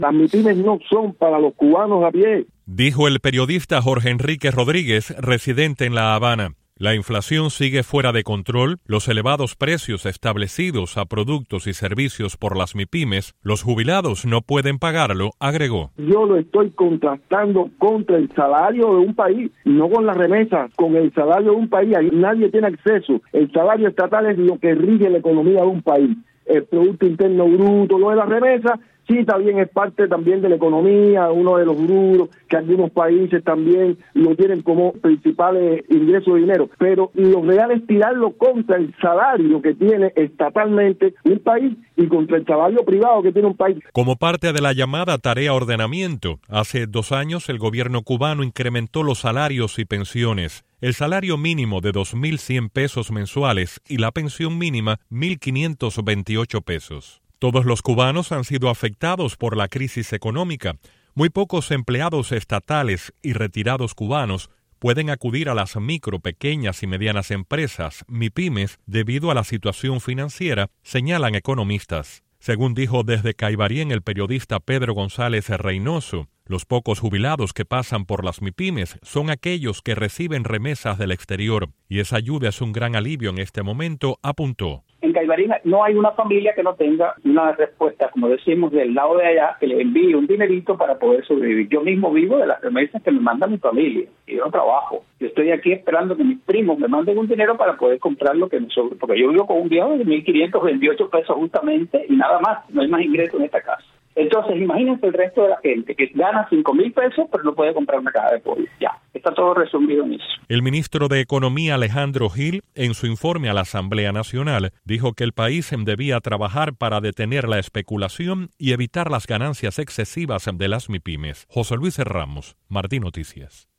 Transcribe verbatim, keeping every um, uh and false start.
Las MIPYMES no son para los cubanos a pie. Dijo el periodista Jorge Enrique Rodríguez, residente en La Habana. La inflación sigue fuera de control, los elevados precios establecidos a productos y servicios por las MIPYMES, los jubilados no pueden pagarlo, agregó. Yo lo estoy contrastando contra el salario de un país, no con las remesas, con el salario de un país. Ahí nadie tiene acceso. El salario estatal es lo que rige la economía de un país. El Producto Interno Bruto, lo de las remesas, sí, también es parte también de la economía, uno de los rubros que algunos países también lo tienen como principales ingresos de dinero, pero lo real es tirarlo contra el salario que tiene estatalmente un país y contra el salario privado que tiene un país. Como parte de la llamada tarea ordenamiento, hace dos años el gobierno cubano incrementó los salarios y pensiones. El salario mínimo de dos mil cien pesos mensuales y la pensión mínima mil quinientos veintiocho pesos. Todos los cubanos han sido afectados por la crisis económica. Muy pocos empleados estatales y retirados cubanos pueden acudir a las micro, pequeñas y medianas empresas, MIPYMES, debido a la situación financiera, señalan economistas. Según dijo desde Caibarien el periodista Pedro González Reynoso, los pocos jubilados que pasan por las MIPYMES son aquellos que reciben remesas del exterior, y esa ayuda es un gran alivio en este momento, apuntó. En Caibarien no hay una familia que no tenga una respuesta, como decimos, del lado de allá, que le envíe un dinerito para poder sobrevivir. Yo mismo vivo de las remesas que me manda mi familia, y yo no trabajo. Yo estoy aquí esperando que mis primos me manden un dinero para poder comprar lo que me sobra, porque yo vivo con un viejo de mil quinientos veintiocho pesos justamente, y nada más, no hay más ingresos en esta casa. Entonces, imagínense el resto de la gente que gana cinco mil pesos, pero no puede comprar una caja de pollo. Ya, está todo resumido en eso. El ministro de Economía, Alejandro Gil, en su informe a la Asamblea Nacional, dijo que el país debía trabajar para detener la especulación y evitar las ganancias excesivas de las MIPYMES. José Luis Ramos, Martín Noticias.